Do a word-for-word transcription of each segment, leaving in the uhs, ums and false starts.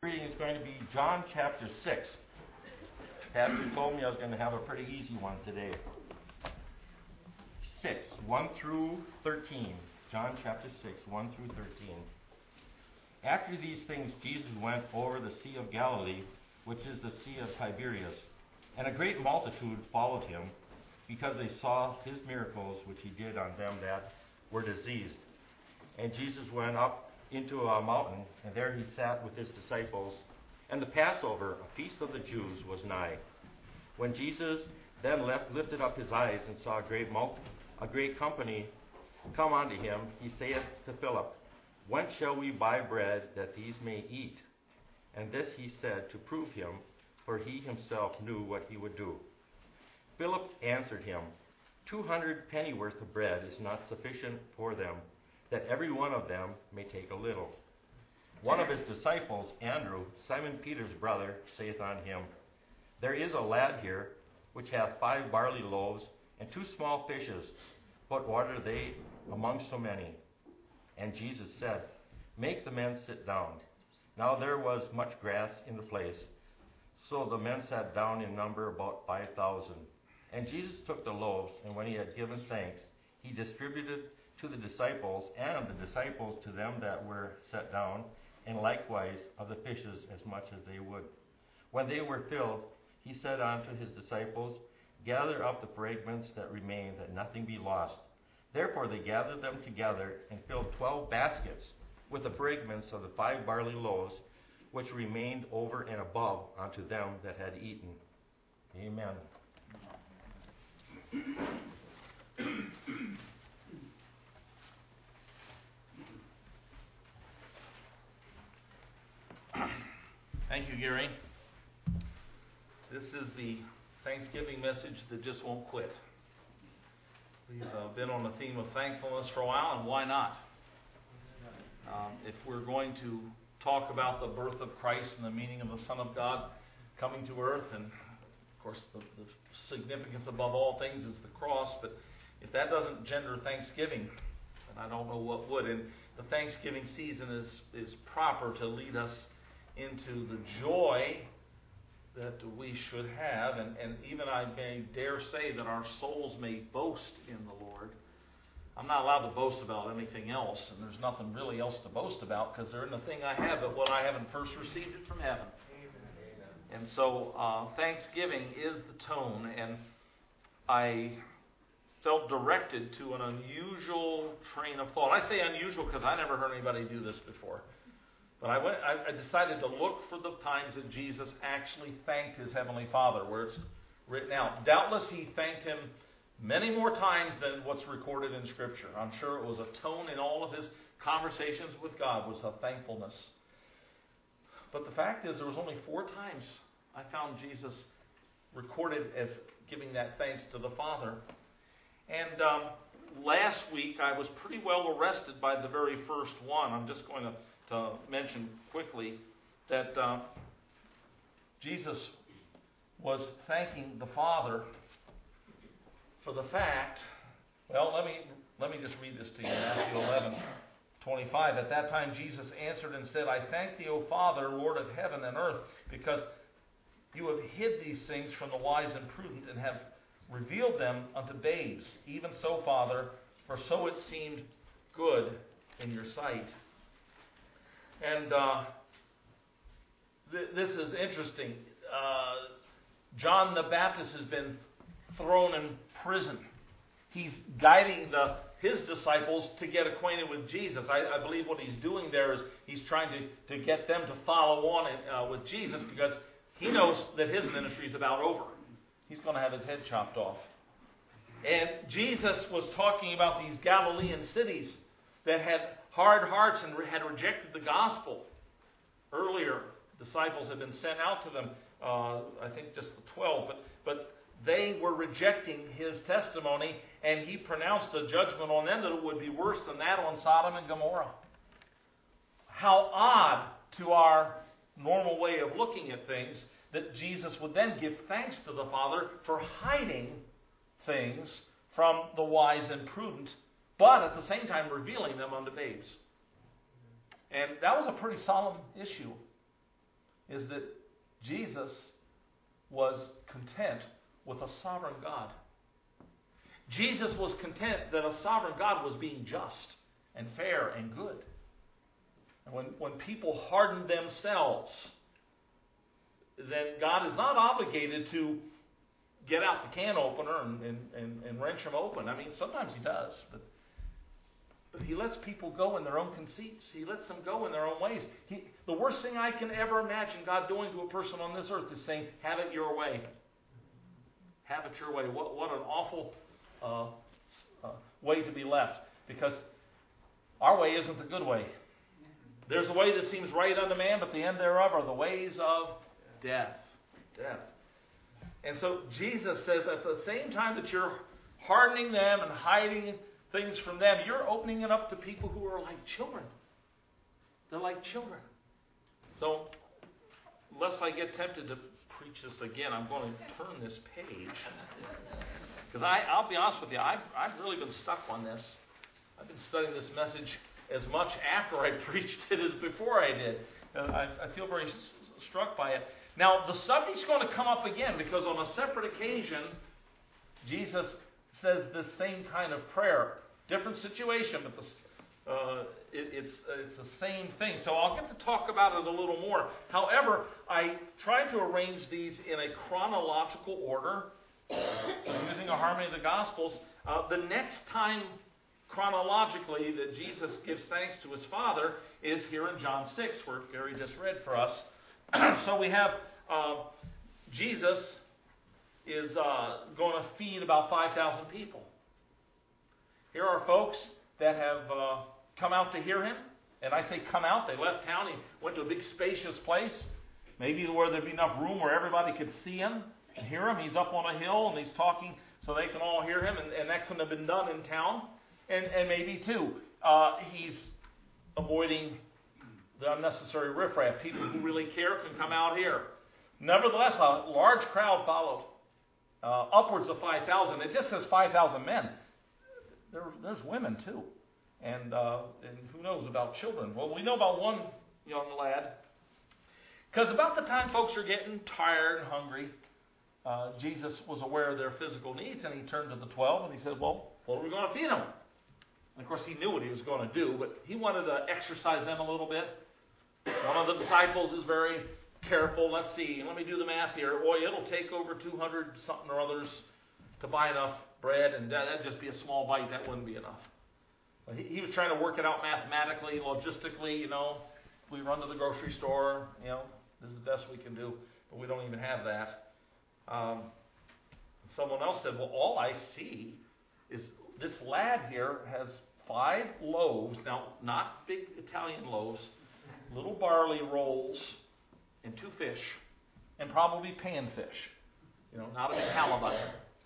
Reading is going to be John chapter six. Pastor told me I was going to have a pretty easy one today. six, one through thirteen. John chapter six, one through thirteen. After these things, Jesus went over the Sea of Galilee, which is the Sea of Tiberias. And a great multitude followed him, because they saw his miracles which he did on them that were diseased. And Jesus went up into a mountain, and there he sat with his disciples. And the Passover, a feast of the Jews, was nigh. When Jesus then left, lifted up his eyes and saw a great multi, a great company come unto him, he saith to Philip, Whence shall we buy bread that these may eat? And this he said to prove him, for he himself knew what he would do. Philip answered him, Two hundred pennyworth of bread is not sufficient for them, that every one of them may take a little. One of his disciples, Andrew, Simon Peter's brother, saith on him, There is a lad here, which hath five barley loaves and two small fishes, but what are they among so many? And Jesus said, Make the men sit down. Now there was much grass in the place, so the men sat down in number about five thousand. And Jesus took the loaves, and when he had given thanks, he distributed to the disciples, and the disciples to them that were set down, and likewise of the fishes as much as they would. When they were filled, he said unto his disciples, Gather up the fragments that remain, that nothing be lost. Therefore they gathered them together, and filled twelve baskets with the fragments of the five barley loaves, which remained over and above unto them that had eaten. Amen. Thank you, Gary. This is the Thanksgiving message that just won't quit. We've uh, been on the theme of thankfulness for a while, and why not? Um, if we're going to talk about the birth of Christ and the meaning of the Son of God coming to earth, and of course the, the significance above all things is the cross, but if that doesn't gender thanksgiving, then I don't know what would. And the Thanksgiving season is, is proper to lead us into the joy that we should have, and, and even I may dare say that our souls may boast in the Lord. I'm not allowed to boast about anything else, and there's nothing really else to boast about, because there isn't a thing I have but what I haven't first received it from heaven. Amen. And so uh, Thanksgiving is the tone, and I felt directed to an unusual train of thought. I say unusual because I never heard anybody do this before. But I, went, I decided to look for the times that Jesus actually thanked his Heavenly Father, where it's written out. Doubtless he thanked him many more times than what's recorded in Scripture. I'm sure it was a tone in all of his conversations with God, was a thankfulness. But the fact is, there was only four times I found Jesus recorded as giving that thanks to the Father. And um, last week I was pretty well arrested by the very first one. I'm just going to to mention quickly that uh, Jesus was thanking the Father for the fact, well, let me let me just read this to you, Matthew eleven twenty-five. At that time Jesus answered and said, I thank thee, O Father, Lord of heaven and earth, because you have hid these things from the wise and prudent, and have revealed them unto babes. Even so, Father, for so it seemed good in your sight. And uh, th- this is interesting. Uh, John the Baptist has been thrown in prison. He's guiding the, his disciples to get acquainted with Jesus. I, I believe what he's doing there is he's trying to, to get them to follow on in, uh, with Jesus, because he knows that his ministry is about over. He's going to have his head chopped off. And Jesus was talking about these Galilean cities that had hard hearts and had rejected the gospel. Earlier, disciples had been sent out to them, uh, I think just the twelve, but, but they were rejecting his testimony, and he pronounced a judgment on them that it would be worse than that on Sodom and Gomorrah. How odd to our normal way of looking at things that Jesus would then give thanks to the Father for hiding things from the wise and prudent, but at the same time revealing them unto babes. And that was a pretty solemn issue. is that Jesus was content with a sovereign God. Jesus was content that a sovereign God was being just and fair and good. And when, when people harden themselves, then God is not obligated to get out the can opener and, and, and, and wrench them open. I mean, sometimes He does, but but He lets people go in their own conceits. He lets them go in their own ways. He, the worst thing I can ever imagine God doing to a person on this earth is saying, have it your way. Have it your way. What, what an awful uh, uh, way to be left. Because our way isn't the good way. There's a way that seems right unto man, but the end thereof are the ways of death. Death. And so Jesus says at the same time that you're hardening them and hiding things from them, you're opening it up to people who are like children. They're like children. So, lest I get tempted to preach this again, I'm going to turn this page. Because I'll be honest with you, I've, I've really been stuck on this. I've been studying this message as much after I preached it as before I did. Uh, I, I feel very s- struck by it. Now, the subject's going to come up again because on a separate occasion, Jesus says this same kind of prayer. Different situation, but the, uh, it, it's, it's the same thing. So I'll get to talk about it a little more. However, I tried to arrange these in a chronological order, using a harmony of the Gospels. Uh, the next time chronologically that Jesus gives thanks to His Father is here in John six, where Gary just read for us. So we have uh, Jesus is uh, going to feed about five thousand people. Here are folks that have uh, come out to hear Him. And I say come out. They left town. He went to a big spacious place. Maybe where there'd be enough room where everybody could see Him and hear Him. He's up on a hill and He's talking so they can all hear Him. And, and that couldn't have been done in town. And, and maybe, too, uh, He's avoiding the unnecessary riffraff. People who really care can come out here. Nevertheless, a large crowd followed. Uh, upwards of five thousand. It just says five thousand men. There, there's women, too. And, uh, and who knows about children. Well, we know about one young lad. Because about the time folks are getting tired and hungry, uh, Jesus was aware of their physical needs, and He turned to the twelve and He said, well, what are we going to feed them? And of course, He knew what He was going to do, but He wanted to exercise them a little bit. One of the disciples is very careful. Let's see, let me do the math here. Boy, it'll take over two hundred something or others to buy enough bread, and that'd just be a small bite. That wouldn't be enough. He, he was trying to work it out mathematically, logistically, you know. We run to the grocery store, you know, this is the best we can do, but we don't even have that. Um, someone else said, well, all I see is this lad here has five loaves, now not big Italian loaves, little barley rolls, and two fish, and probably panfish, you know, not a big halibut.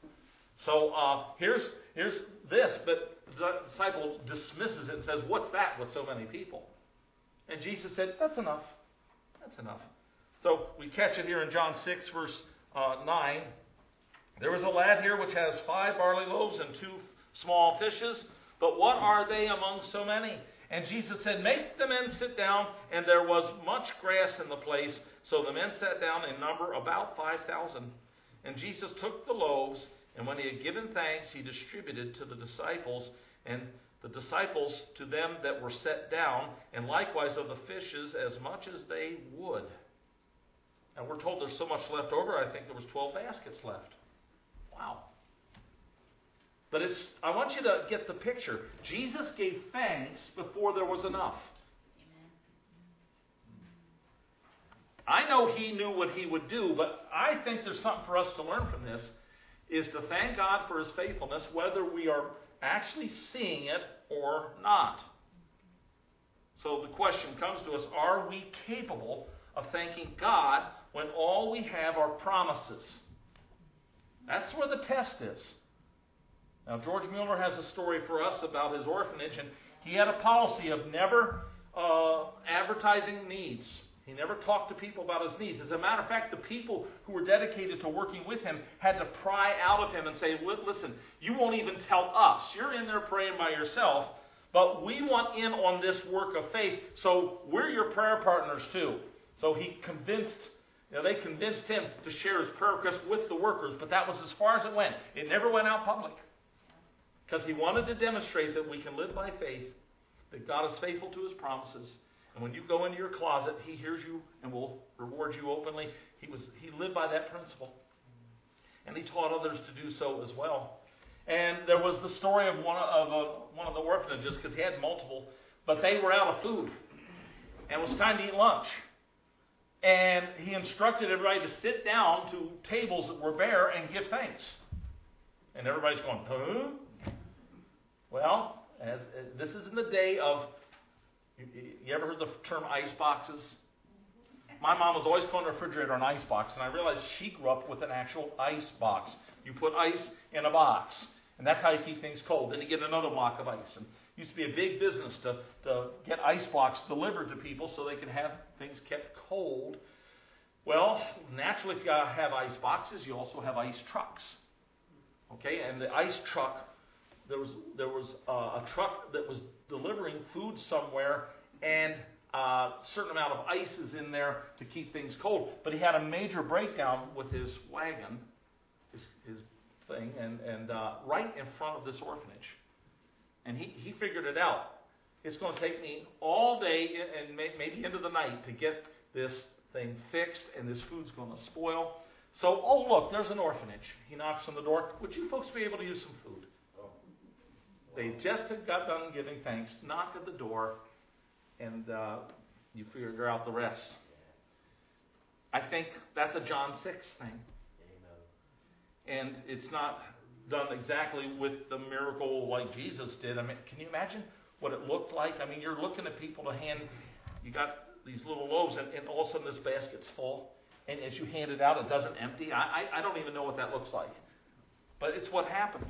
So uh, here's here's this, but the disciple dismisses it and says, what's that with so many people? And Jesus said, that's enough. That's enough. So we catch it here in John six, verse uh, nine. There was a lad here which has five barley loaves and two small fishes, but what are they among so many? And Jesus said, make the men sit down, and there was much grass in the place. So the men sat down in number about five thousand. And Jesus took the loaves, and when He had given thanks, He distributed to the disciples, and the disciples to them that were set down, and likewise of the fishes as much as they would. And we're told there's so much left over, I think there was twelve baskets left. Wow. But it's, I want you to get the picture. Jesus gave thanks before there was enough. I know He knew what He would do, but I think there's something for us to learn from this, is to thank God for His faithfulness, whether we are actually seeing it or not. So the question comes to us, are we capable of thanking God when all we have are promises? That's where the test is. Now, George Mueller has a story for us about his orphanage, and he had a policy of never uh, advertising needs. He never talked to people about his needs. As a matter of fact, the people who were dedicated to working with him had to pry out of him and say, listen, you won't even tell us. You're in there praying by yourself, but we want in on this work of faith, so we're your prayer partners too. So he convinced, you know, they convinced him to share his prayer request with the workers, but that was as far as it went. It never went out public. Because he wanted to demonstrate that we can live by faith, that God is faithful to his promises. And when you go into your closet, he hears you and will reward you openly. He was he lived by that principle. And he taught others to do so as well. And there was the story of one of a, one of the orphanages, because he had multiple, but they were out of food. And it was time to eat lunch. And he instructed everybody to sit down to tables that were bare and give thanks. And everybody's going, huh? Well, as, as this is in the day of, you, you ever heard the term ice boxes? My mom was always calling the refrigerator an ice box, and I realized she grew up with an actual ice box. You put ice in a box, and that's how you keep things cold. Then you get another block of ice. And it used to be a big business to, to get ice blocks delivered to people so they could have things kept cold. Well, naturally, if you have ice boxes, you also have ice trucks. Okay, and the ice truck, there was there was uh, a truck that was delivering food somewhere, and a certain amount of ice is in there to keep things cold. But he had a major breakdown with his wagon, his, his thing, and, and uh, right in front of this orphanage. And he, he figured it out. It's going to take me all day and may, maybe into the night to get this thing fixed, and this food's going to spoil. So, oh, look, there's an orphanage. He knocks on the door. Would you folks be able to use some food? They just had got done giving thanks, knock at the door, and uh, you figure out the rest. I think that's a John six thing. And it's not done exactly with the miracle like Jesus did. I mean, can you imagine what it looked like? I mean, you're looking at people to hand, you got these little loaves, and, and all of a sudden this basket's full. And as you hand it out, it doesn't empty. I, I, I don't even know what that looks like. But it's what happened.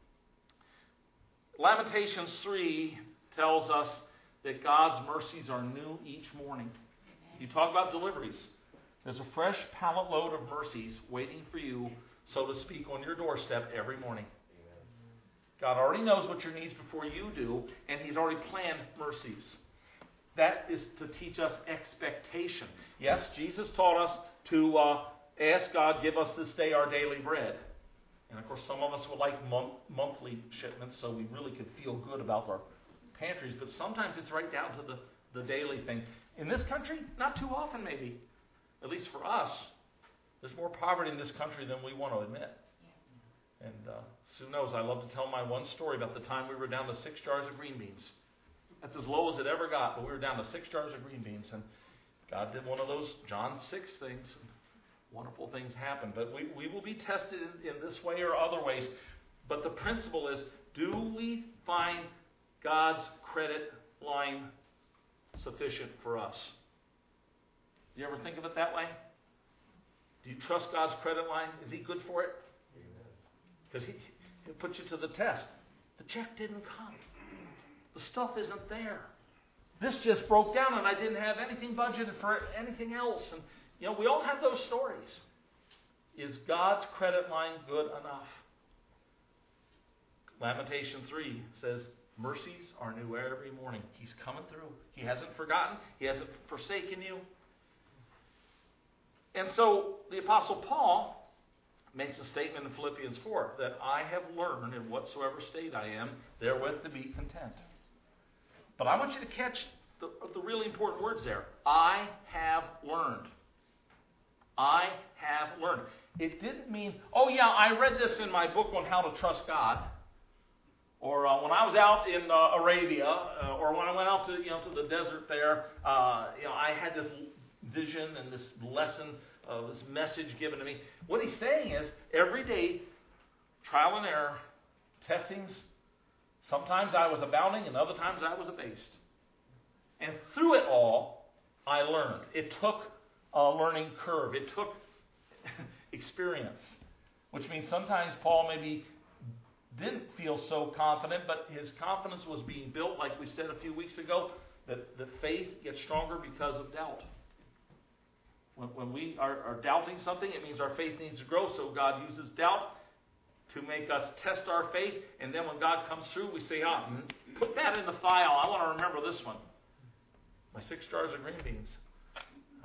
Lamentations three tells us that God's mercies are new each morning. You talk about deliveries. There's a fresh pallet load of mercies waiting for you, so to speak, on your doorstep every morning. God already knows what your needs before you do, and He's already planned mercies. That is to teach us expectation. Yes, Jesus taught us to uh, ask God, give us this day our daily bread. And of course, some of us would like month, monthly shipments, so we really could feel good about our pantries. But sometimes it's right down to the, the daily thing. In this country, not too often maybe. At least for us, there's more poverty in this country than we want to admit. And uh, Sue knows I love to tell my one story about the time we were down to six jars of green beans. That's as low as it ever got, but we were down to six jars of green beans. And God did one of those John six things. Wonderful things happen. But we, we will be tested in, in this way or other ways. But the principle is, do we find God's credit line sufficient for us? Do you ever think of it that way? Do you trust God's credit line? Is He good for it? Because he, He'll put you to the test. The check didn't come. The stuff isn't there. This just broke down and I didn't have anything budgeted for anything else. And you know, we all have those stories. Is God's credit line good enough? Lamentation three says, mercies are new every morning. He's coming through. He hasn't forgotten. He hasn't forsaken you. And so the Apostle Paul makes a statement in Philippians four that I have learned in whatsoever state I am, therewith to be content. But I want you to catch the, the really important words there. I have learned. I have learned. It didn't mean, oh yeah, I read this in my book on how to trust God. Or uh, when I was out in uh, Arabia, uh, or when I went out to you know to the desert there, uh, you know I had this vision and this lesson, uh, this message given to me. What he's saying is, every day, trial and error, testings. Sometimes I was abounding, and other times I was abased. And through it all, I learned. It took a learning curve. It took experience, which means sometimes Paul maybe didn't feel so confident, but his confidence was being built, like we said a few weeks ago, that, that faith gets stronger because of doubt. When, when we are, are doubting something, it means our faith needs to grow, so God uses doubt to make us test our faith, and then when God comes through, we say, ah, put that in the file. I want to remember this one. My six jars of green beans.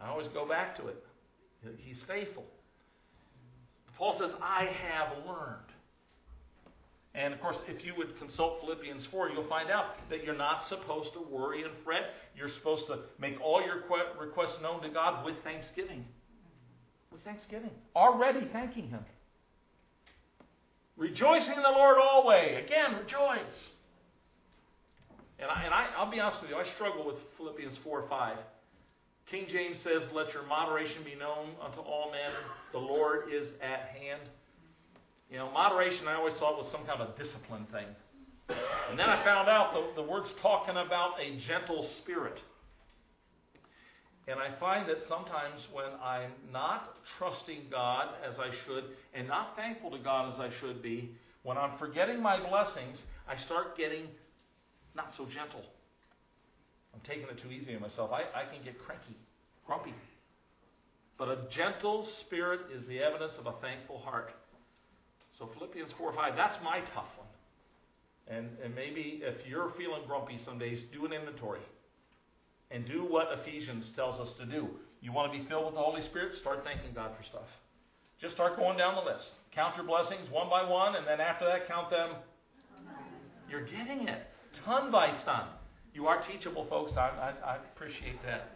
I always go back to it. He's faithful. Paul says, I have learned. And of course, if you would consult Philippians four, you'll find out that you're not supposed to worry and fret. You're supposed to make all your requests known to God with thanksgiving. With thanksgiving. Already thanking Him. Rejoicing in the Lord always. Again, rejoice. And, I, and I, I'll be honest with you, I struggle with Philippians four or five. King James says, let your moderation be known unto all men. The Lord is at hand. You know, moderation I always thought was some kind of a discipline thing. And then I found out the, the word's talking about a gentle spirit. And I find that sometimes when I'm not trusting God as I should and not thankful to God as I should be, when I'm forgetting my blessings, I start getting not so gentle. I'm taking it too easy on myself. I, I can get cranky, grumpy. But a gentle spirit is the evidence of a thankful heart. So Philippians four or five, that's my tough one. And, and maybe if you're feeling grumpy some days, do an inventory. And do what Ephesians tells us to do. You want to be filled with the Holy Spirit? Start thanking God for stuff. Just start going down the list. Count your blessings one by one, and then after that, count them. You're getting it. Ton by ton. You are teachable, folks. I, I, I appreciate that.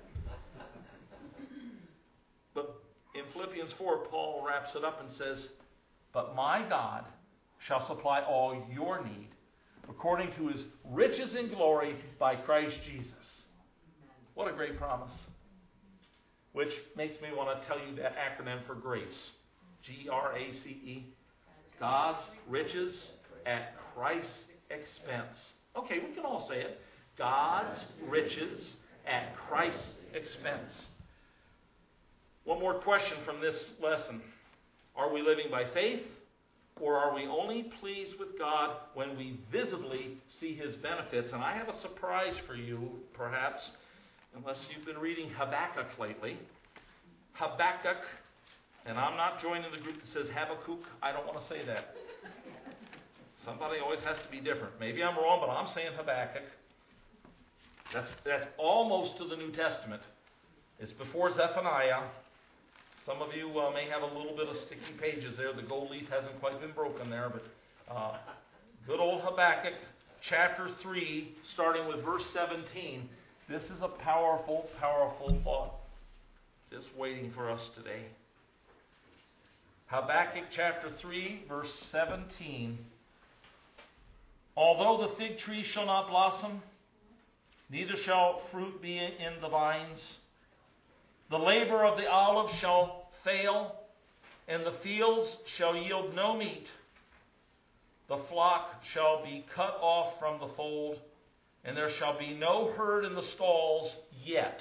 But in Philippians four, Paul wraps it up and says, but my God shall supply all your need according to His riches in glory by Christ Jesus. What a great promise. Which makes me want to tell you that acronym for GRACE. G R A C E. God's riches at Christ's expense. Okay, we can all say it. God's riches at Christ's expense. One more question from this lesson. Are we living by faith, or are we only pleased with God when we visibly see His benefits? And I have a surprise for you, perhaps, unless you've been reading Habakkuk lately. Habakkuk, and I'm not joining the group that says Habakkuk. I don't want to say that. Somebody always has to be different. Maybe I'm wrong, but I'm saying Habakkuk. That's, that's almost to the New Testament. It's before Zephaniah. Some of you uh, may have a little bit of sticky pages there. The gold leaf hasn't quite been broken there, but uh, good old Habakkuk, chapter three, starting with verse seventeen. This is a powerful, powerful thought just waiting for us today. Habakkuk chapter three, verse seventeen. Although the fig tree shall not blossom, neither shall fruit be in the vines, the labor of the olive shall fail, and the fields shall yield no meat. The flock shall be cut off from the fold, and there shall be no herd in the stalls yet.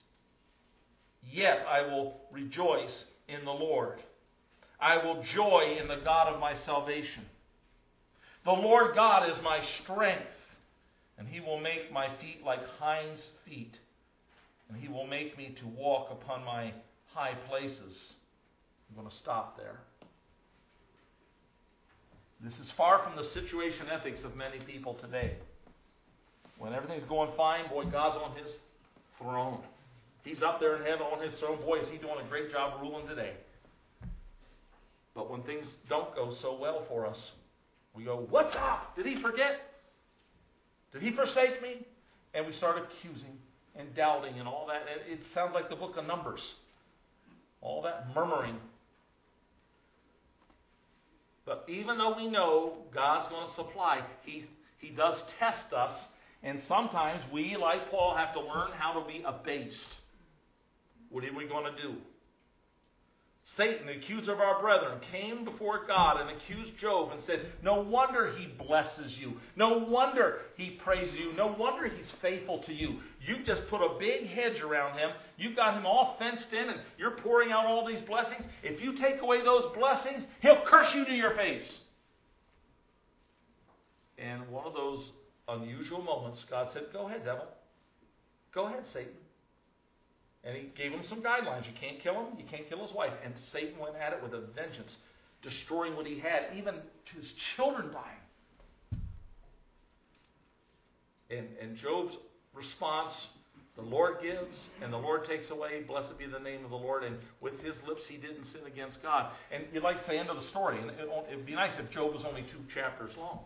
Yet I will rejoice in the Lord. I will joy in the God of my salvation. The Lord God is my strength, and He will make my feet like hinds' feet, and He will make me to walk upon my high places. I'm going to stop there. This is far from the situation ethics of many people today. When everything's going fine, boy, God's on His throne. He's up there in heaven on His throne. Boy, is He doing a great job ruling today. But when things don't go so well for us, we go, what's up? Did He forget? Did He forsake me? And we start accusing and doubting and all that. And it sounds like the book of Numbers. All that murmuring. But even though we know God's going to supply, He, he does test us. And sometimes we, like Paul, have to learn how to be abased. What are we going to do? Satan, the accuser of our brethren, came before God and accused Job and said, no wonder he blesses you. No wonder he praises you. No wonder he's faithful to you. You've just put a big hedge around him. You've got him all fenced in and you're pouring out all these blessings. If you take away those blessings, he'll curse you to your face. And one of those unusual moments, God said, go ahead, devil. Go ahead, Satan. And He gave him some guidelines. You can't kill him. You can't kill his wife. And Satan went at it with a vengeance, destroying what he had, even to his children dying. And, and Job's response, The Lord gives, and the Lord takes away. Blessed be the name of the Lord. And with his lips he didn't sin against God. And you'd like to say end of the story. And it would be nice if Job was only two chapters long.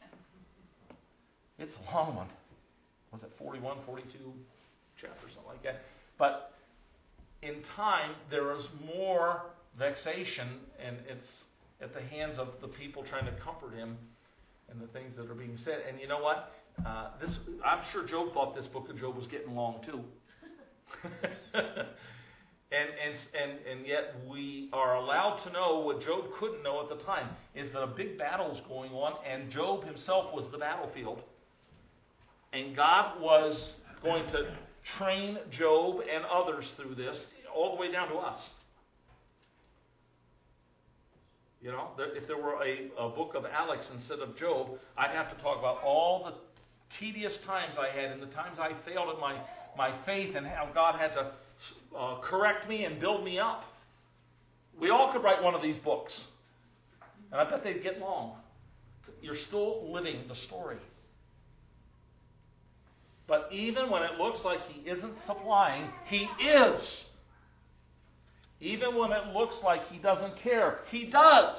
It's a long one. Was it forty-one, forty-two chapters, something like that? But in time, there is more vexation, and it's at the hands of the people trying to comfort him and the things that are being said. And you know what? Uh, this I'm sure Job thought this book of Job was getting long too. and, and and and yet we are allowed to know what Job couldn't know at the time is that a big battle is going on, and Job himself was the battlefield. And God was going to train Job and others through this, all the way down to us. You know, if there were a, a book of Alex instead of Job, I'd have to talk about all the tedious times I had and the times I failed at my, my faith and how God had to uh, correct me and build me up. We all could write one of these books. And I bet they'd get long. You're still living the story. But even when it looks like he isn't supplying, he is. Even when it looks like he doesn't care, he does.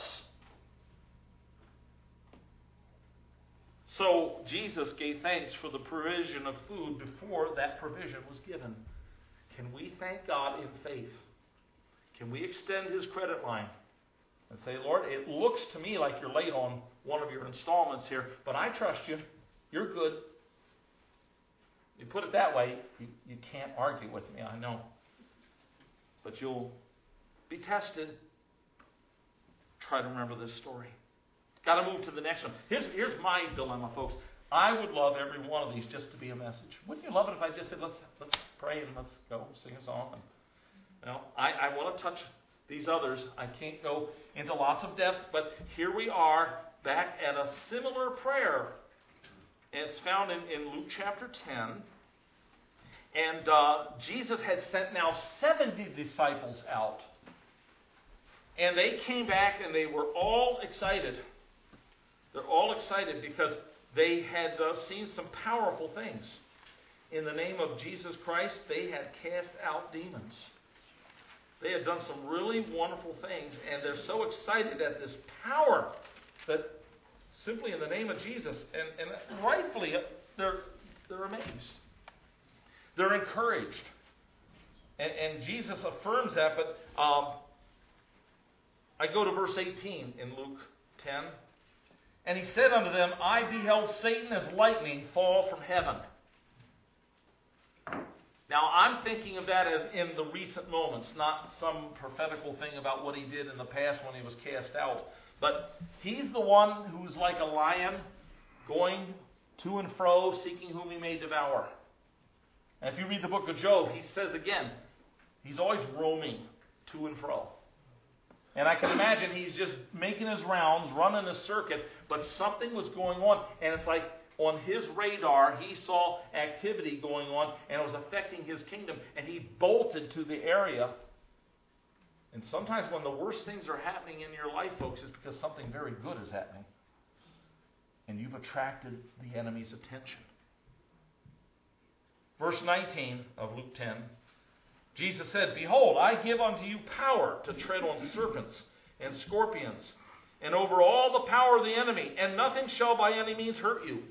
So Jesus gave thanks for the provision of food before that provision was given. Can we thank God in faith? Can we extend his credit line and say, Lord, it looks to me like you're late on one of your installments here, but I trust you. You're good. You put it that way, you, you can't argue with me, I know. But you'll be tested. Try to remember this story. Got to move to the next one. Here's, here's my dilemma, folks. I would love every one of these just to be a message. Wouldn't you love it if I just said, let's let's pray and let's go sing a song? And, you know, I, I want to touch these others. I can't go into lots of depth, but here we are back at a similar prayer. And it's found in, in Luke chapter ten. And uh, Jesus had sent now seventy disciples out. And they came back and they were all excited. They're all excited because they had uh, seen some powerful things. In the name of Jesus Christ, they had cast out demons. They had done some really wonderful things. And they're so excited at this power that simply in the name of Jesus, and, and rightfully, they're, they're amazed. They're encouraged. And, and Jesus affirms that, but um, I go to verse eighteen in Luke ten. And he said unto them, I beheld Satan as lightning fall from heaven. Now, I'm thinking of that as in the recent moments, not some prophetical thing about what he did in the past when he was cast out. But he's the one who's like a lion going to and fro, seeking whom he may devour. And if you read the book of Job, he says again, he's always roaming to and fro. And I can imagine he's just making his rounds, running a circuit, but something was going on. And it's like on his radar, he saw activity going on, and it was affecting his kingdom. And he bolted to the area. And sometimes when the worst things are happening in your life, folks, it's because something very good is happening. And you've attracted the enemy's attention. Verse nineteen of Luke ten. Jesus said, Behold, I give unto you power to tread on serpents and scorpions, and over all the power of the enemy, and nothing shall by any means hurt you.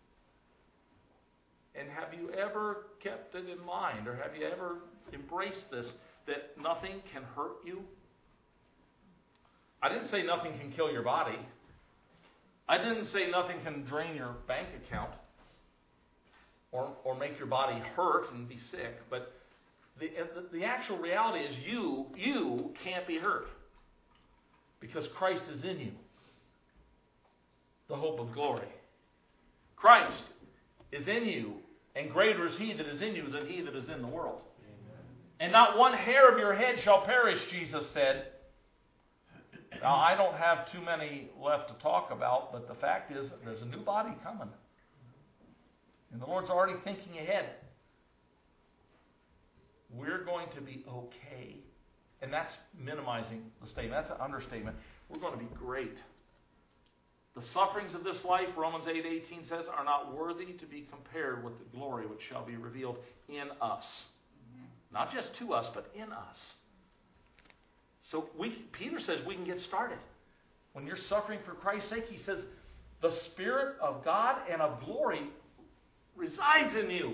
And have you ever kept it in mind, or have you ever embraced this, that nothing can hurt you? I didn't say nothing can kill your body. I didn't say nothing can drain your bank account or, or make your body hurt and be sick, but The, the actual reality is you, you can't be hurt because Christ is in you, the hope of glory. Christ is in you, and greater is he that is in you than he that is in the world. Amen. And not one hair of your head shall perish, Jesus said. Now, I don't have too many left to talk about, but the fact is there's a new body coming. And the Lord's already thinking ahead. We're going to be okay. And that's minimizing the statement. That's an understatement. We're going to be great. The sufferings of this life, Romans eight eighteen says, are not worthy to be compared with the glory which shall be revealed in us. Not just to us, but in us. So we, Peter says we can get started. When you're suffering for Christ's sake, he says, the Spirit of God and of glory resides in you.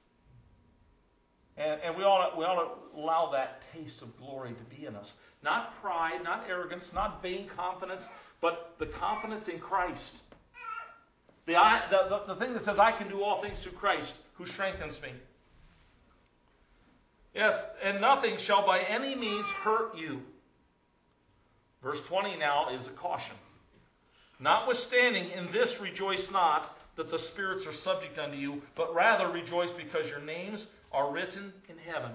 And, and we ought to, we ought to allow that taste of glory to be in us. Not pride, not arrogance, not vain confidence, but the confidence in Christ. The, I, the, the, the thing that says, I can do all things through Christ who strengthens me. Yes, and nothing shall by any means hurt you. Verse twenty now is a caution. Notwithstanding, in this rejoice not that the spirits are subject unto you, but rather rejoice because your names are written in heaven.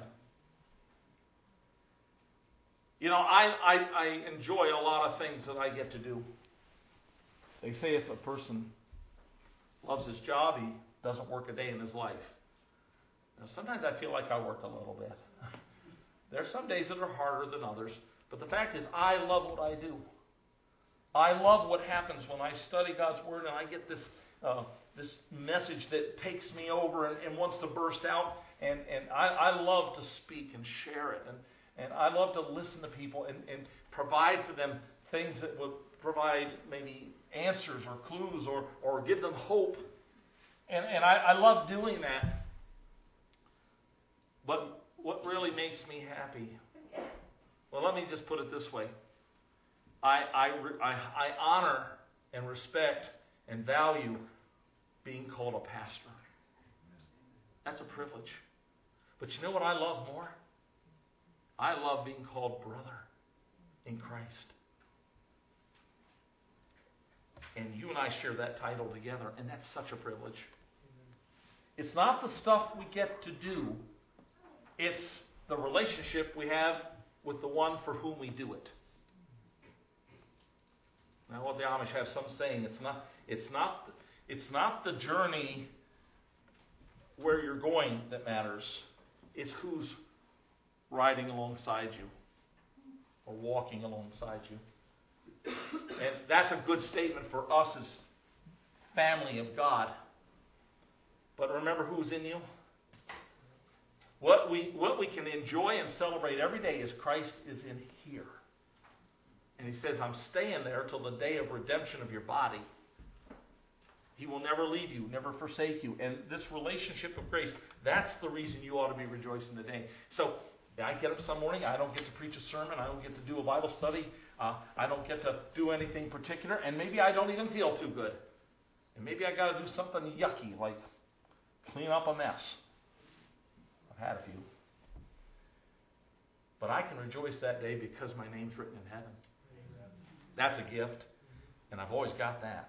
You know, I, I, I enjoy a lot of things that I get to do. They say if a person loves his job, he doesn't work a day in his life. Now, sometimes I feel like I work a little bit. There are some days that are harder than others, but the fact is I love what I do. I love what happens when I study God's Word and I get this uh, this message that takes me over and, and wants to burst out. And, and I, I love to speak and share it. And, and I love to listen to people and, and provide for them things that would provide maybe answers or clues or, or give them hope. And, and I, I love doing that. But what really makes me happy? Well, let me just put it this way. I, I, I, I honor and respect and value being called a pastor. That's a privilege. But you know what I love more? I love being called brother in Christ. And you and I share that title together, and that's such a privilege. It's not the stuff we get to do. It's the relationship we have with the one for whom we do it. Now, what the Amish have some saying, it's not, it's not, it's not the journey where you're going that matters. It's who's riding alongside you or walking alongside you. And that's a good statement for us as family of God. But remember who's in you? What we, what we can enjoy and celebrate every day is Christ is in here. And he says, I'm staying there till the day of redemption of your body. He will never leave you, never forsake you. And this relationship of grace, that's the reason you ought to be rejoicing today. So, I get up some morning, I don't get to preach a sermon, I don't get to do a Bible study, uh, I don't get to do anything particular, and maybe I don't even feel too good. And maybe I got to do something yucky, like clean up a mess. I've had a few. But I can rejoice that day because my name's written in heaven. That's a gift, and I've always got that.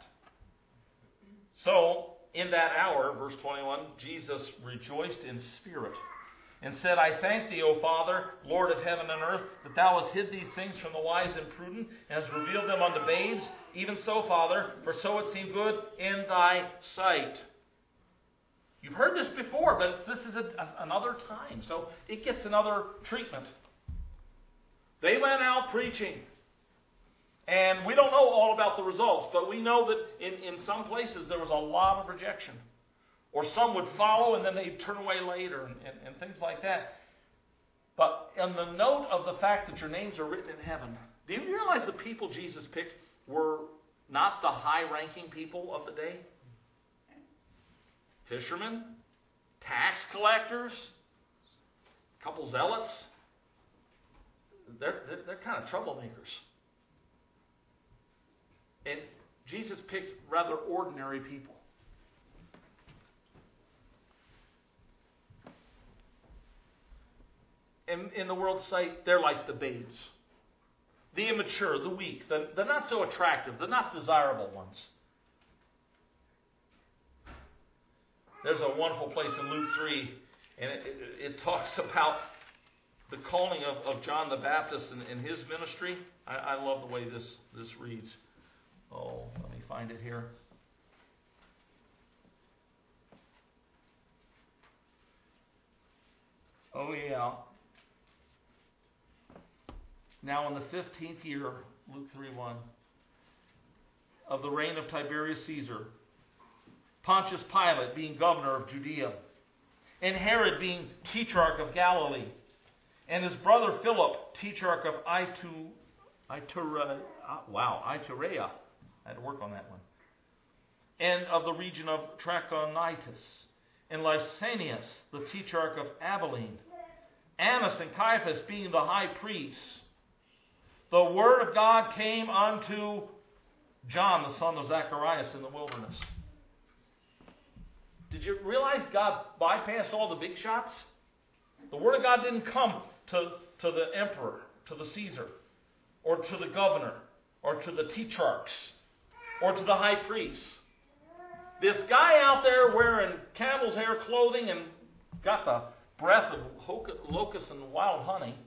So, in that hour, verse twenty-one, Jesus rejoiced in spirit and said, I thank thee, O Father, Lord of heaven and earth, that thou hast hid these things from the wise and prudent, and hast revealed them unto babes. Even so, Father, for so it seemed good in thy sight. You've heard this before, but this is a, a, another time, so it gets another treatment. They went out preaching. And we don't know all about the results, but we know that in, in some places there was a lot of rejection. Or some would follow and then they'd turn away later and, and, and things like that. But on the note of the fact that your names are written in heaven, do you realize the people Jesus picked were not the high-ranking people of the day? Fishermen, tax collectors, a couple zealots. They're, they're, they're kind of troublemakers. And Jesus picked rather ordinary people. In, in the world's sight, they're like the babes. The immature, the weak, the, the not so attractive, the not desirable ones. There's a wonderful place in Luke three, and it, it, it talks about the calling of, of John the Baptist and, and his ministry. I, I love the way this, this reads. Oh, let me find it here. Oh, yeah. Now in the fifteenth year, Luke three one, of the reign of Tiberius Caesar, Pontius Pilate being governor of Judea, and Herod being tetrarch of Galilee, and his brother Philip, tetrarch of Itu, Iturea, wow, Iturea. I had to work on that one. And of the region of Trachonitis, and Lysanias, the tetrarch of Abilene, Annas and Caiaphas being the high priests. The word of God came unto John, the son of Zacharias, in the wilderness. Did you realize God bypassed all the big shots? The word of God didn't come to, to the emperor, to the Caesar, or to the governor, or to the tetrarchs, or to the high priests. This guy out there wearing camel's hair clothing and got the breath of locusts and wild honey,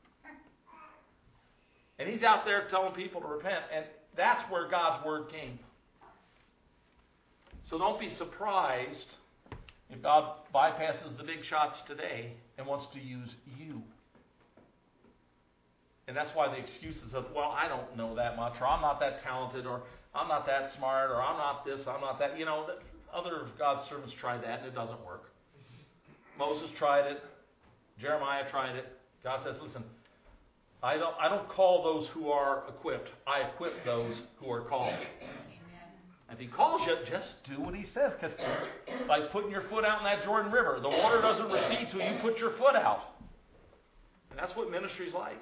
and he's out there telling people to repent, and that's where God's word came. So don't be surprised if God bypasses the big shots today and wants to use you. And that's why the excuses of, well, I don't know that much, or I'm not that talented, or I'm not that smart, or I'm not this, I'm not that. You know, other of God's servants tried that, and it doesn't work. Moses tried it. Jeremiah tried it. God says, listen, I don't, I don't call those who are equipped. I equip those who are called. If he calls you, just do what he says. Because like putting your foot out in that Jordan River, the water doesn't recede till you put your foot out. And that's what ministry's like.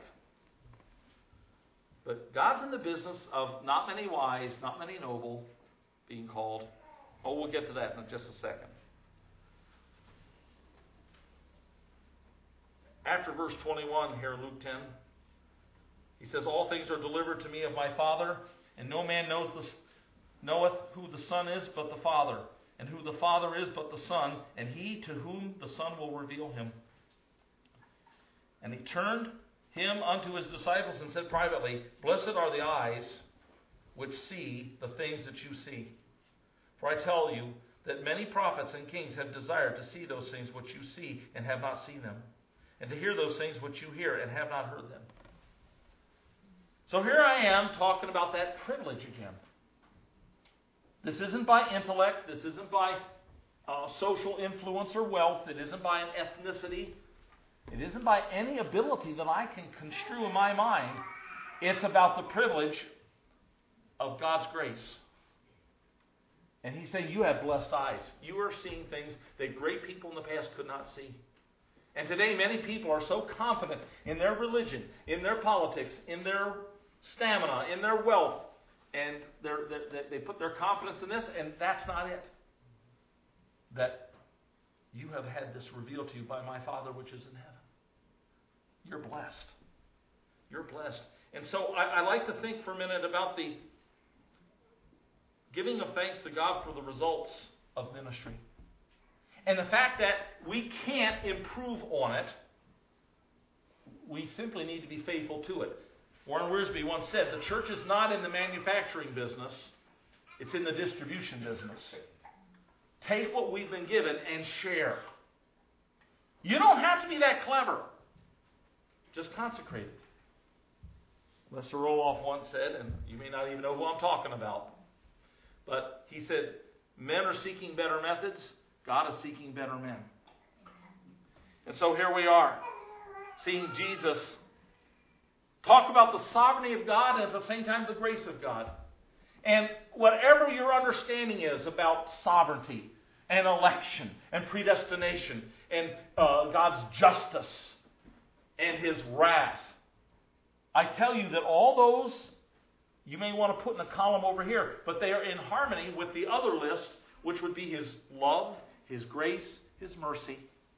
But God's in the business of not many wise, not many noble being called. Oh, we'll get to that in just a second. After verse twenty-one here in Luke ten, he says, all things are delivered to me of my Father, and no man knows the, knoweth who the Son is but the Father, and who the Father is but the Son, and he to whom the Son will reveal him. And he turned him unto his disciples and said privately, blessed are the eyes which see the things that you see. For I tell you that many prophets and kings have desired to see those things which you see and have not seen them, and to hear those things which you hear and have not heard them. So here I am talking about that privilege again. This isn't by intellect. This isn't by uh, social influence or wealth. It isn't by an ethnicity. It isn't by any ability that I can construe in my mind. It's about the privilege of God's grace. And he's saying, you have blessed eyes. You are seeing things that great people in the past could not see. And today many people are so confident in their religion, in their politics, in their stamina, in their wealth, and they're, they're, they put their confidence in this, and that's not it. That you have had this revealed to you by my Father which is in heaven. You're blessed. You're blessed. And so I, I like to think for a minute about the giving of thanks to God for the results of ministry. And the fact that we can't improve on it, we simply need to be faithful to it. Warren Wiersbe once said, the church is not in the manufacturing business, it's in the distribution business. Take what we've been given and share. You don't have to be that clever. Just consecrate it. Lester Roloff once said, and you may not even know who I'm talking about, but he said, men are seeking better methods, God is seeking better men. And so here we are, seeing Jesus talk about the sovereignty of God and at the same time the grace of God. And whatever your understanding is about sovereignty and election and predestination and uh, God's justice and His wrath, I tell you that all those you may want to put in a column over here, but they are in harmony with the other list, which would be His love, His grace, His mercy.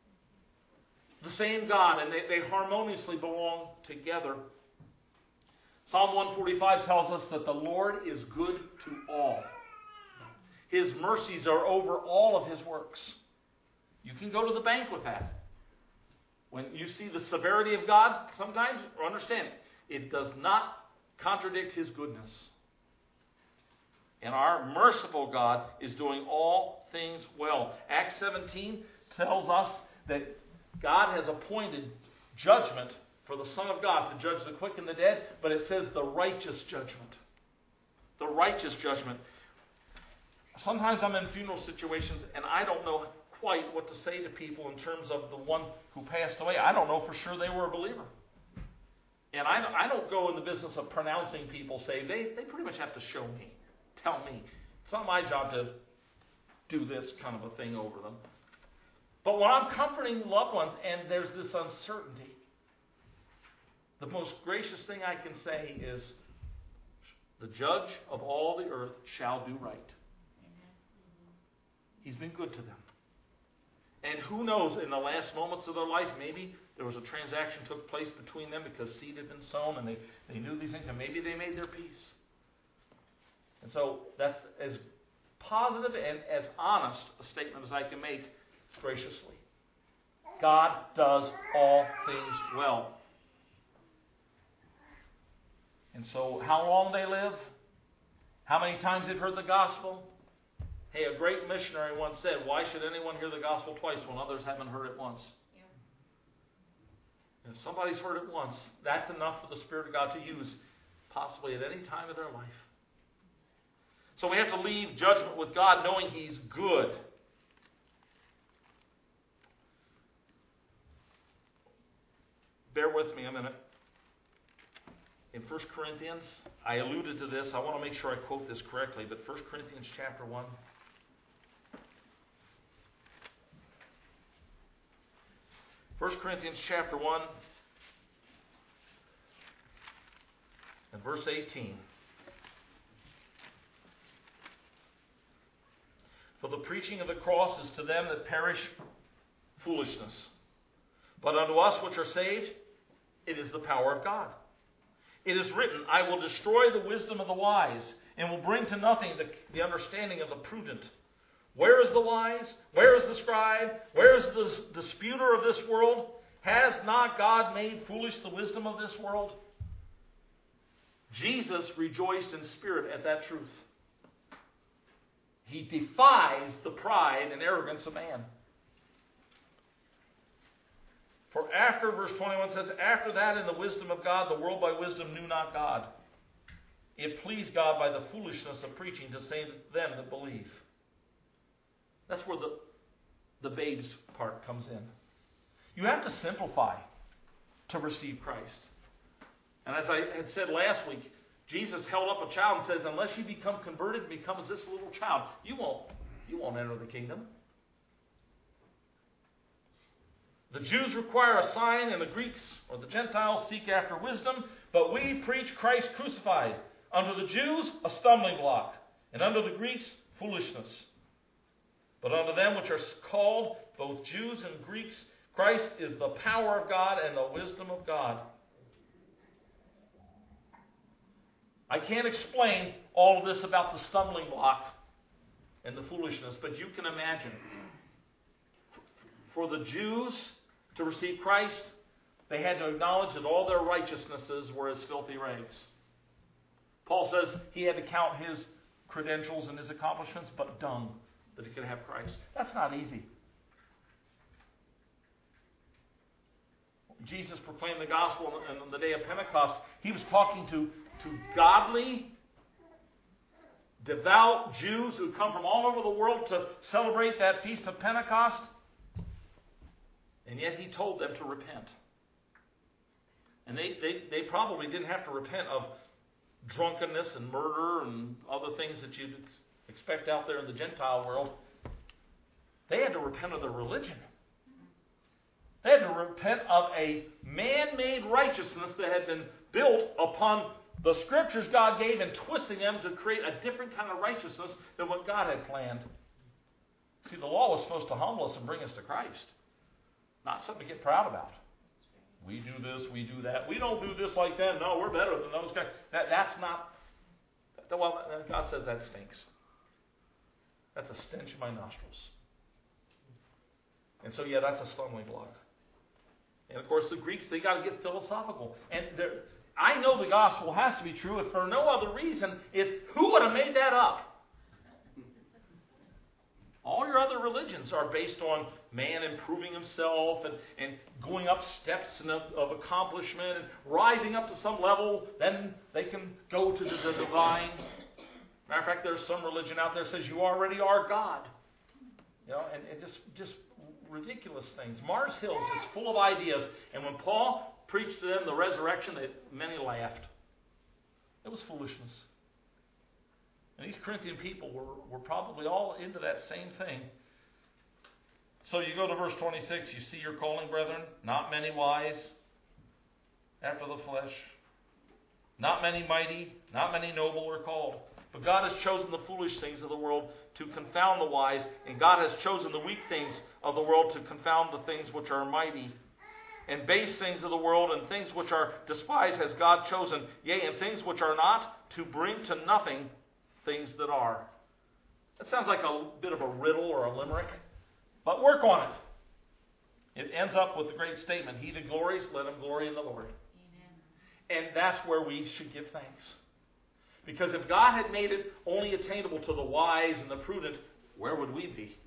The same God, and they, they harmoniously belong together. Psalm one forty-five tells us that the Lord is good to all. His mercies are over all of His works. You can go to the bank with that. When you see the severity of God, sometimes understand, it does not contradict His goodness. And our merciful God is doing all things well. Acts seventeen tells us that God has appointed judgment for the Son of God to judge the quick and the dead, but it says the righteous judgment. the righteous judgment. Sometimes I'm in funeral situations and I don't know quite what to say to people in terms of the one who passed away. I don't know for sure they were a believer. And I, I don't go in the business of pronouncing people saved. They, they pretty much have to show me, tell me. It's not my job to do this kind of a thing over them. But when I'm comforting loved ones and there's this uncertainty, the most gracious thing I can say is, the judge of all the earth shall do right. He's been good to them. And who knows, in the last moments of their life, maybe there was a transaction took place between them because seed had been sown and they, they knew these things, and maybe they made their peace. And so that's as positive and as honest a statement as I can make graciously. God does all things well. And so how long they live, how many times they've heard the gospel. Hey, a great missionary once said, why should anyone hear the gospel twice when others haven't heard it once? Yeah. If somebody's heard it once, that's enough for the Spirit of God to use, possibly at any time of their life. So we have to leave judgment with God knowing He's good. Bear with me a minute. In First Corinthians, I alluded to this. I want to make sure I quote this correctly, but First Corinthians chapter one. First Corinthians chapter one and verse eighteen. For the preaching of the cross is to them that perish foolishness, but unto us which are saved, it is the power of God. It is written, I will destroy the wisdom of the wise, and will bring to nothing the, the understanding of the prudent. Where is the wise? Where is the scribe? Where is the disputer of this world? Has not God made foolish the wisdom of this world? Jesus rejoiced in spirit at that truth. He defies the pride and arrogance of man. For after, verse twenty-one says, after that in the wisdom of God, the world by wisdom knew not God. It pleased God by the foolishness of preaching to save them that believe. That's where the, the babes part comes in. You have to simplify to receive Christ. And as I had said last week, Jesus held up a child and says, unless you become converted and become as this little child, you won't, you won't enter the kingdom. The Jews require a sign, and the Greeks or the Gentiles seek after wisdom, but we preach Christ crucified. Unto the Jews, a stumbling block, and unto the Greeks, foolishness. But unto them which are called, both Jews and Greeks, Christ is the power of God and the wisdom of God. I can't explain all of this about the stumbling block and the foolishness, but you can imagine. For the Jews to receive Christ, they had to acknowledge that all their righteousnesses were as filthy rags. Paul says he had to count his credentials and his accomplishments, but dung, that he could have Christ. That's not easy. Jesus proclaimed the gospel on the day of Pentecost. He was talking to, to godly, devout Jews who come from all over the world to celebrate that feast of Pentecost. And yet he told them to repent. And they, they, they probably didn't have to repent of drunkenness and murder and other things that you'd expect out there in the Gentile world. They had to repent of their religion. They had to repent of a man-made righteousness that had been built upon the scriptures God gave and twisting them to create a different kind of righteousness than what God had planned. See, the law was supposed to humble us and bring us to Christ. Not something to get proud about. We do this, we do that. We don't do this like them. No, we're better than those guys. That, that's not... Well, God says that stinks. That's a stench in my nostrils. And so, yeah, that's a stumbling block. And, of course, the Greeks, they got to get philosophical. And I know the gospel has to be true if for no other reason is who would have made that up? All your other religions are based on man improving himself and, and going up steps and of, of accomplishment and rising up to some level. Then they can go to the, the divine. Matter of fact, there's some religion out there that says you already are God. You know, and, and just, just ridiculous things. Mars Hill is just full of ideas. And when Paul preached to them the resurrection, they, many laughed. It was foolishness. And these Corinthian people were, were probably all into that same thing. So you go to verse twenty-six, you see your calling, brethren, not many wise after the flesh, not many mighty, not many noble are called. But God has chosen the foolish things of the world to confound the wise, and God has chosen the weak things of the world to confound the things which are mighty. And base things of the world and things which are despised has God chosen, yea, and things which are not, to bring to nothing things that are. That sounds like a bit of a riddle or a limerick, but work on it. It ends up with the great statement, he that glories, let him glory in the Lord. Amen. And that's where we should give thanks. Because if God had made it only attainable to the wise and the prudent, where would we be?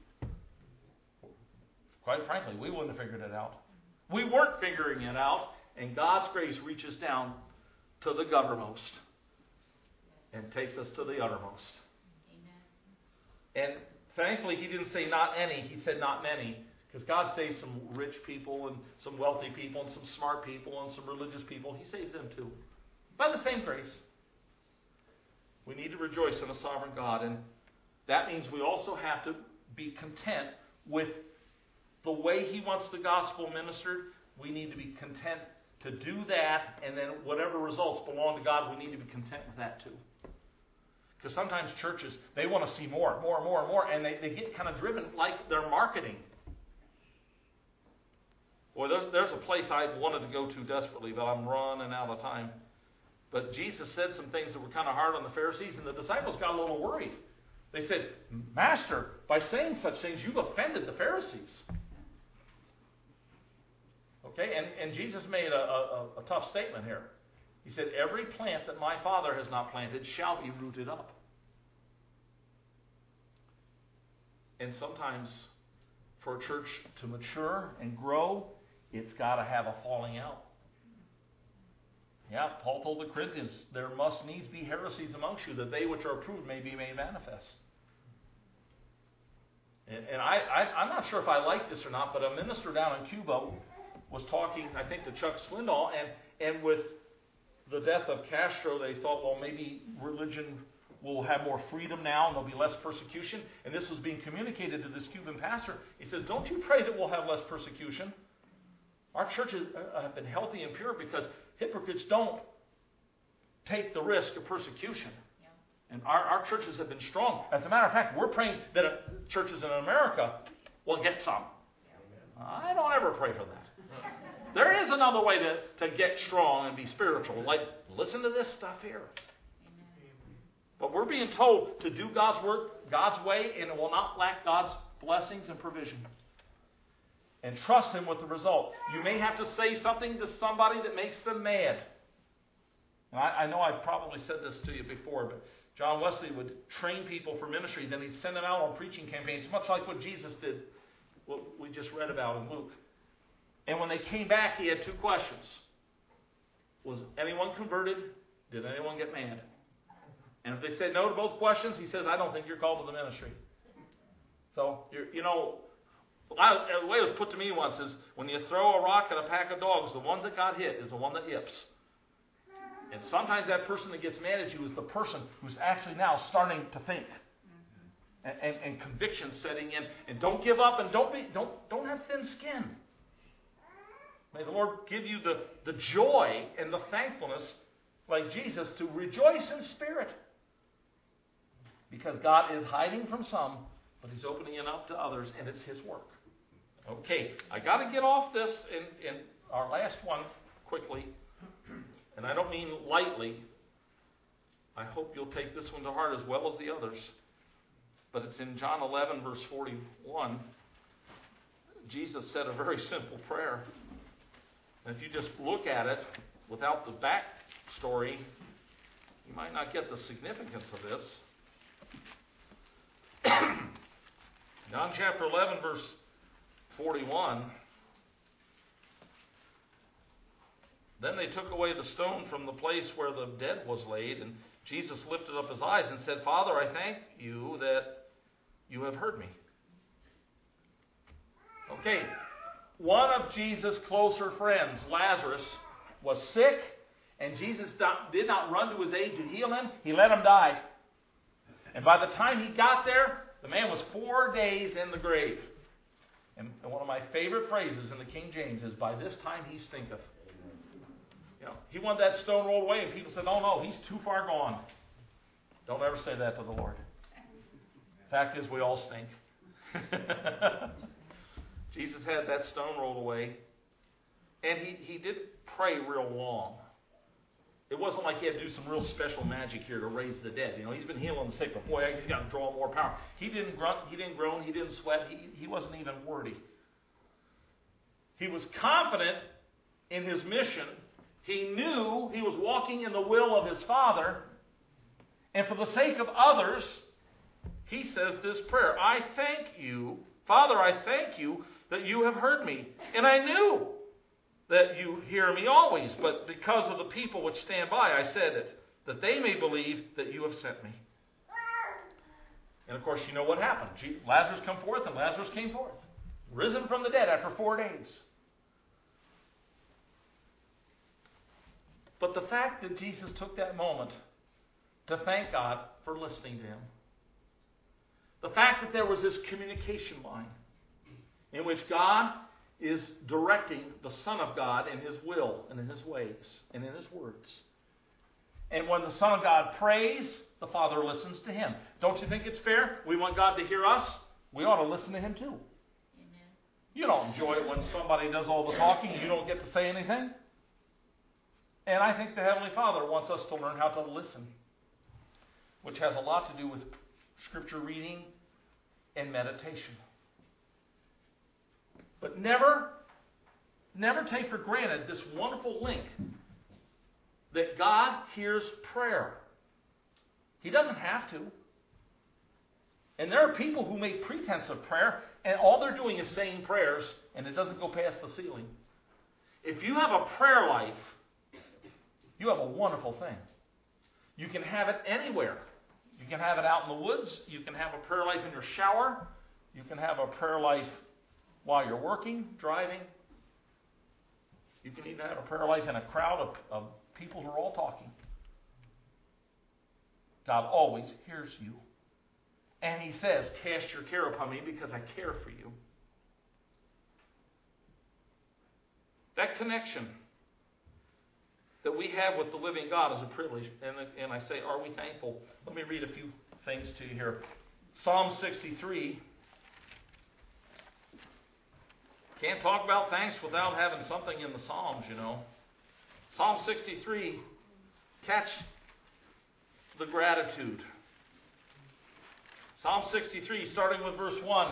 Quite frankly, we wouldn't have figured it out. We weren't figuring it out, and God's grace reaches down to the guttermost and takes us to the uttermost. Amen. And thankfully, he didn't say not any, he said not many. Because God saves some rich people and some wealthy people and some smart people and some religious people. He saves them too. By the same grace. We need to rejoice in a sovereign God. And that means we also have to be content with the way he wants the gospel ministered. We need to be content to do that. And then whatever results belong to God, we need to be content with that too. Because sometimes churches, they want to see more, more, more, more. And they, they get kind of driven like they're marketing. Well, there's, there's a place I wanted to go to desperately, but I'm running out of time. But Jesus said some things that were kind of hard on the Pharisees, and the disciples got a little worried. They said, Master, by saying such things, you've offended the Pharisees. Okay, and, and Jesus made a, a, a tough statement here. He said, every plant that my Father has not planted shall be rooted up. And sometimes for a church to mature and grow, it's got to have a falling out. Yeah, Paul told the Corinthians, there must needs be heresies amongst you, that they which are approved may be made manifest. And, and I, I, I'm not sure if I like this or not, but a minister down in Cuba was talking, I think, to Chuck Swindoll, and, and with the death of Castro, they thought, well, maybe religion will have more freedom now and there'll be less persecution. And this was being communicated to this Cuban pastor. He says, don't you pray that we'll have less persecution. Our churches have been healthy and pure because hypocrites don't take the risk of persecution. Yeah. And our, our churches have been strong. As a matter of fact, we're praying that uh, churches in America will get some. Yeah. I don't ever pray for that. There is another way to, to get strong and be spiritual. Like, listen to this stuff here. Amen. But we're being told to do God's work God's way, and it will not lack God's blessings and provision. And trust him with the result. You may have to say something to somebody that makes them mad. And I, I know I've probably said this to you before, but John Wesley would train people for ministry. Then he'd send them out on preaching campaigns, much like what Jesus did, what we just read about in Luke. And when they came back, he had two questions. Was anyone converted? Did anyone get mad? And if they said no to both questions, he says, I don't think you're called to the ministry. So, you're, you know, I, the way it was put to me once is, when you throw a rock at a pack of dogs, the one that got hit is the one that yips. And sometimes that person that gets mad at you is the person who's actually now starting to think. And, and, and conviction setting in. And don't give up, and don't be don't don't have thin skin. May the Lord give you the, the joy and the thankfulness, like Jesus, to rejoice in spirit. Because God is hiding from some, but he's opening it up to others, and it's his work. Okay, I got to get off this in, in our last one quickly. And I don't mean lightly. I hope you'll take this one to heart as well as the others. But it's in John eleven, verse forty-one. Jesus said a very simple prayer. And if you just look at it without the back story, you might not get the significance of this. John chapter eleven, verse forty-one. Then they took away the stone from the place where the dead was laid, and Jesus lifted up his eyes and said, Father, I thank you that you have heard me. Okay, one of Jesus' closer friends, Lazarus, was sick, and Jesus did not run to his aid to heal him. He let him die. And by the time he got there, the man was four days in the grave. And one of my favorite phrases in the King James is, by this time he stinketh. You know, he wanted that stone rolled away, and people said, oh no, he's too far gone. Don't ever say that to the Lord. Fact is, we all stink. Jesus had that stone rolled away, and he, he did pray real long. It wasn't like he had to do some real special magic here to raise the dead. You know, he's been healing the sick, but boy, he's got to draw more power. He didn't grunt, he didn't groan, he didn't sweat, he, he wasn't even wordy. He was confident in his mission. He knew he was walking in the will of his Father, and for the sake of others, he says this prayer, I thank you, Father, I thank you that you have heard me. And I knew that you hear me always, but because of the people which stand by, I said it, that they may believe that you have sent me. And of course, you know what happened. Lazarus come forth, and Lazarus came forth, risen from the dead after four days. But the fact that Jesus took that moment to thank God for listening to him, the fact that there was this communication line in which God is directing the Son of God in his will and in his ways and in his words. And when the Son of God prays, the Father listens to him. Don't you think it's fair? We want God to hear us. We ought to listen to him too. Amen. You don't enjoy it when somebody does all the talking and you don't get to say anything. And I think the Heavenly Father wants us to learn how to listen, which has a lot to do with Scripture reading and meditation. But never, never take for granted this wonderful link that God hears prayer. He doesn't have to. And there are people who make pretense of prayer, and all they're doing is saying prayers, and it doesn't go past the ceiling. If you have a prayer life, you have a wonderful thing. You can have it anywhere. You can have it out in the woods. You can have a prayer life in your shower. You can have a prayer life while you're working, driving. You can even have a prayer life in a crowd of, of people who are all talking. God always hears you. And he says, cast your care upon me because I care for you. That connection that we have with the living God is a privilege. And, and I say, are we thankful? Let me read a few things to you here. Psalm sixty-three. Can't talk about thanks without having something in the Psalms, you know. Psalm sixty-three, catch the gratitude. Psalm sixty-three, starting with verse one.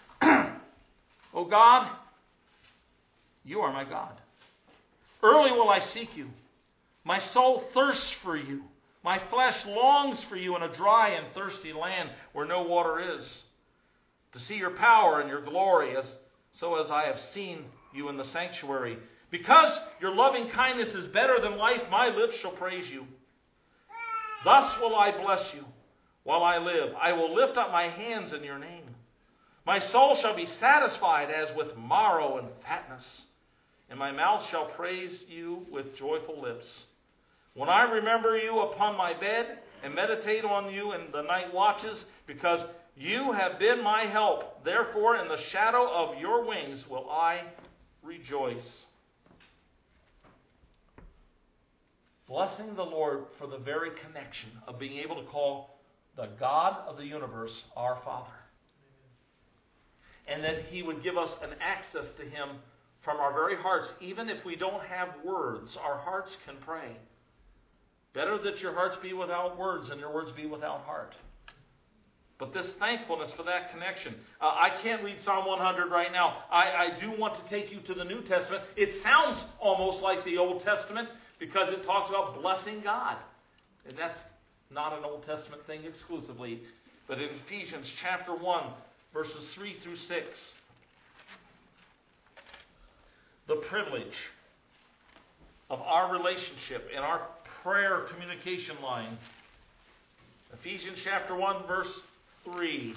O God, you are my God. Early will I seek you. My soul thirsts for you. My flesh longs for you in a dry and thirsty land where no water is, to see your power and your glory, as so as I have seen you in the sanctuary. Because your loving kindness is better than life, my lips shall praise you. Thus will I bless you while I live. I will lift up my hands in your name. My soul shall be satisfied as with marrow and fatness, and my mouth shall praise you with joyful lips. When I remember you upon my bed and meditate on you in the night watches, because you have been my help. Therefore, in the shadow of your wings will I rejoice. Blessing the Lord for the very connection of being able to call the God of the universe our Father. And that he would give us an access to him from our very hearts. Even if we don't have words, our hearts can pray. Better that your hearts be without words than your words be without heart. But this thankfulness for that connection. Uh, I can't read Psalm one hundred right now. I, I do want to take you to the New Testament. It sounds almost like the Old Testament because it talks about blessing God. And that's not an Old Testament thing exclusively. But in Ephesians chapter one, verses three through six, the privilege of our relationship and our prayer communication line. Ephesians chapter one, verse three.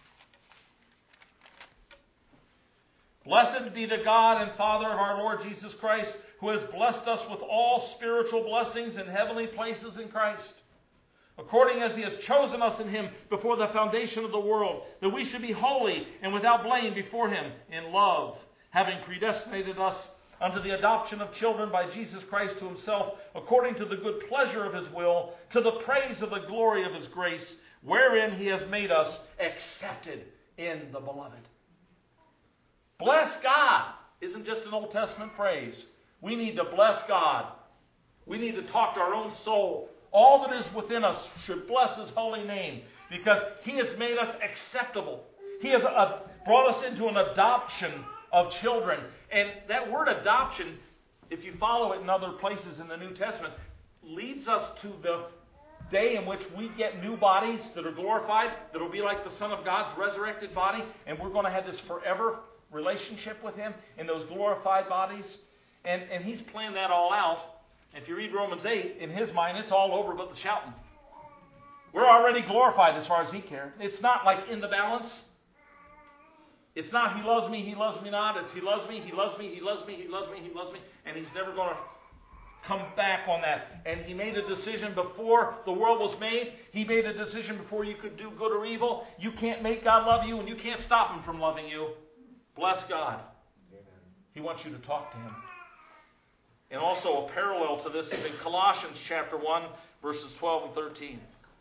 Blessed be the God and Father of our Lord Jesus Christ, who has blessed us with all spiritual blessings in heavenly places in Christ, according as He has chosen us in Him before the foundation of the world, that we should be holy and without blame before Him in love, having predestinated us unto the adoption of children by Jesus Christ to Himself, according to the good pleasure of His will, to the praise of the glory of His grace, wherein He has made us accepted in the Beloved. Bless God isn't just an Old Testament phrase. We need to bless God. We need to talk to our own soul. All that is within us should bless His holy name, because He has made us acceptable. He has uh, brought us into an adoption of children. And that word adoption, if you follow it in other places in the New Testament, leads us to the day in which we get new bodies that are glorified, that will be like the Son of God's resurrected body, and we're going to have this forever relationship with Him in those glorified bodies. And, and He's planned that all out. If you read Romans eight, in His mind, it's all over but the shouting. We're already glorified as far as He cares. It's not like in the balance. It's not He loves me, He loves me not. It's He loves me, He loves me, He loves me, He loves me, He loves me. And He's never going to come back on that. And He made a decision before the world was made. He made a decision before you could do good or evil. You can't make God love you, and you can't stop Him from loving you. Bless God. Amen. He wants you to talk to Him. And also a parallel to this is in Colossians chapter one, verses twelve and thirteen.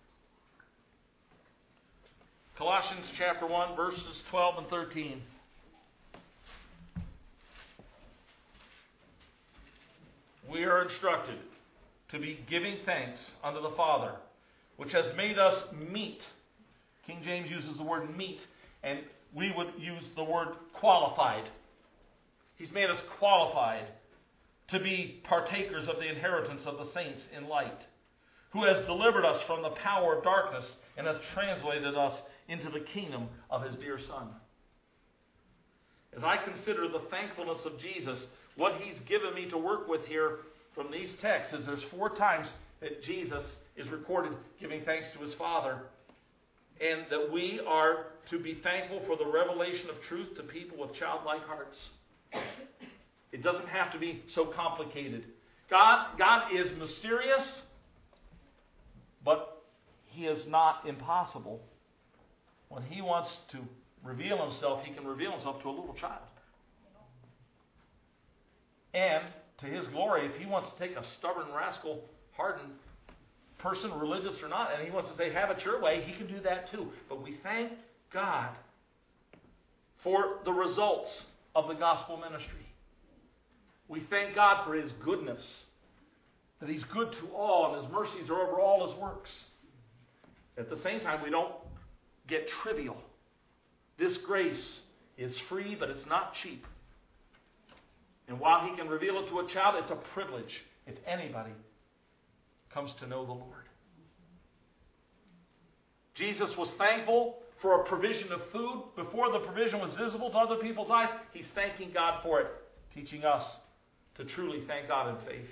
Colossians chapter one, verses twelve and thirteen. We are instructed to be giving thanks unto the Father, which has made us meet. King James uses the word meet, and we would use the word qualified. He's made us qualified to be partakers of the inheritance of the saints in light, who has delivered us from the power of darkness and hath translated us into the kingdom of His dear Son. As I consider the thankfulness of Jesus, what He's given me to work with here from these texts is there's four times that Jesus is recorded giving thanks to His Father, and that we are to be thankful for the revelation of truth to people with childlike hearts. It doesn't have to be so complicated. God, God is mysterious, but He is not impossible. When He wants to reveal Himself, He can reveal Himself to a little child. And to His glory, if He wants to take a stubborn, rascal, hardened person, religious or not, and He wants to say, have it your way, He can do that too. But we thank God for the results of the gospel ministry. We thank God for His goodness, that He's good to all, and His mercies are over all His works. At the same time, we don't get trivial. This grace is free, but it's not cheap. And while He can reveal it to a child, it's a privilege if anybody comes to know the Lord. Jesus was thankful for a provision of food before the provision was visible to other people's eyes. He's thanking God for it, teaching us to truly thank God in faith.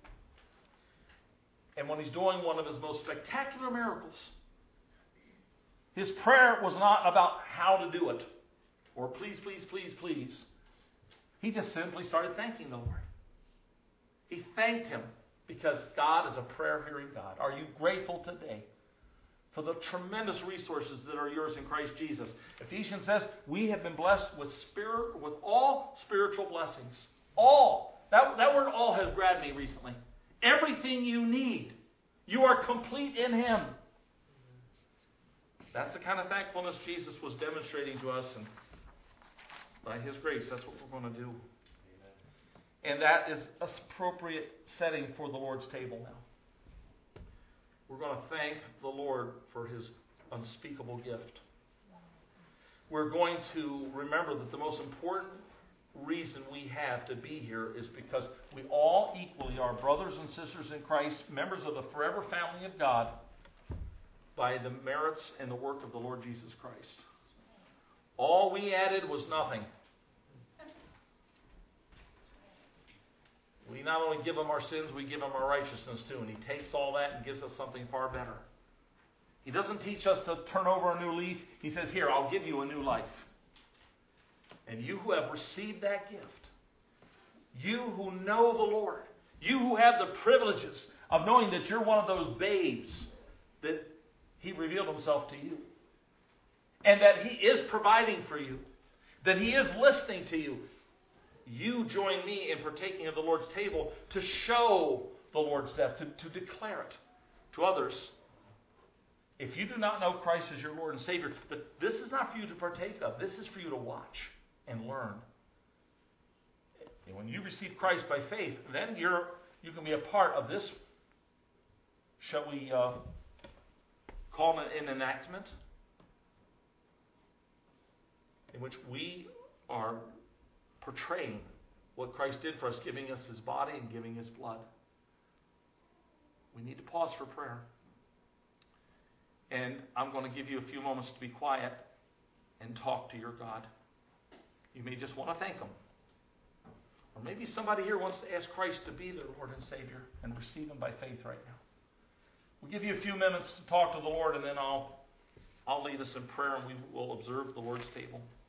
And when He's doing one of His most spectacular miracles, His prayer was not about how to do it, or please, please, please, please. He just simply started thanking the Lord. He thanked Him because God is a prayer-hearing God. Are you grateful today for the tremendous resources that are yours in Christ Jesus? Ephesians says we have been blessed with spirit, with all spiritual blessings. All. That, that word all has grabbed me recently. Everything you need. You are complete in Him. That's the kind of thankfulness Jesus was demonstrating to us, and by His grace, that's what we're going to do. Amen. And that is an appropriate setting for the Lord's table now. We're going to thank the Lord for His unspeakable gift. We're going to remember that the most important reason we have to be here is because we all equally are brothers and sisters in Christ, members of the forever family of God, by the merits and the work of the Lord Jesus Christ. All we added was nothing. We not only give Him our sins, we give Him our righteousness too. And He takes all that and gives us something far better. He doesn't teach us to turn over a new leaf. He says, here, I'll give you a new life. And you who have received that gift, you who know the Lord, you who have the privileges of knowing that you're one of those babes that He revealed Himself to you, and that He is providing for you, that He is listening to you, you join me in partaking of the Lord's table to show the Lord's death, to, to declare it to others. If you do not know Christ as your Lord and Savior, this is not for you to partake of. This is for you to watch and learn. And when you receive Christ by faith, then you're you can be a part of this, shall we uh, call it an enactment, in which we are portraying what Christ did for us, giving us His body and giving His blood. We need to pause for prayer. And I'm going to give you a few moments to be quiet and talk to your God. You may just want to thank Him. Or maybe somebody here wants to ask Christ to be their Lord and Savior and receive Him by faith right now. We'll give you a few minutes to talk to the Lord, and then I'll, I'll lead us in prayer and we will observe the Lord's table.